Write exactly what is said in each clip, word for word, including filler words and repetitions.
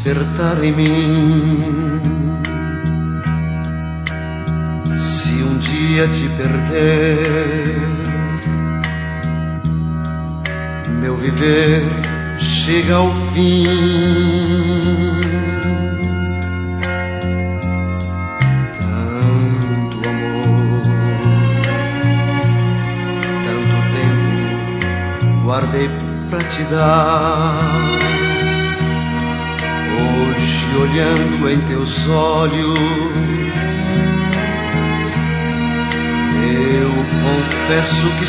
despertar em mim. Se um dia te perder, meu viver chega ao fim. Tanto amor, tanto tempo guardei pra te dar. Hoje, olhando em teus olhos, eu confesso que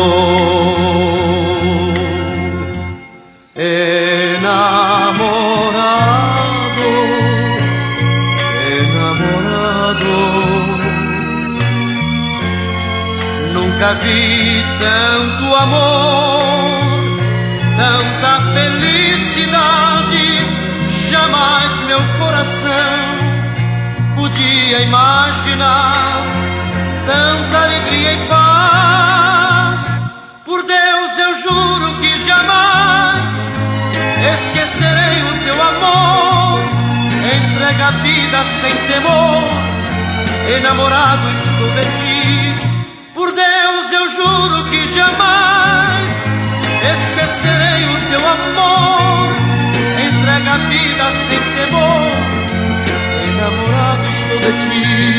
estou enamorado, enamorado. Nunca vi tanto amor, tanta felicidade. Jamais meu coração podia imaginar tanta alegria e paz. Por Deus eu juro que jamais esquecerei o teu amor. Entrega a vida sem temor, enamorado estou de ti. Por Deus eu juro que jamais esquecerei o teu amor. Entrega a vida sem temor, enamorado estou de ti.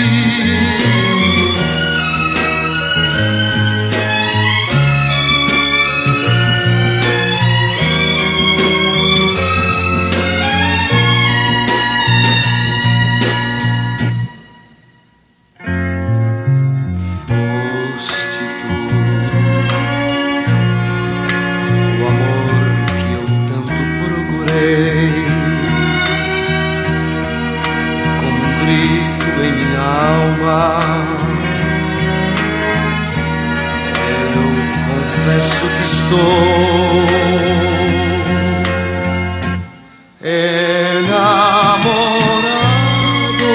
Eu confesso que estou enamorado,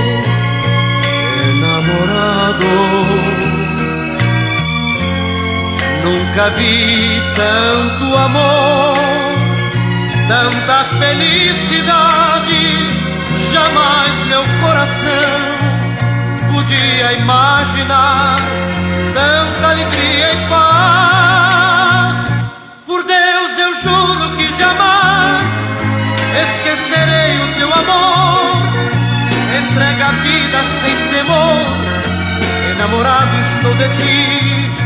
enamorado. Nunca vi tanto amor, tanta felicidade. Jamais meu coração podia imaginar tanta alegria e paz. Por Deus eu juro que jamais esquecerei o teu amor. Entrega a vida sem temor, enamorado estou de ti.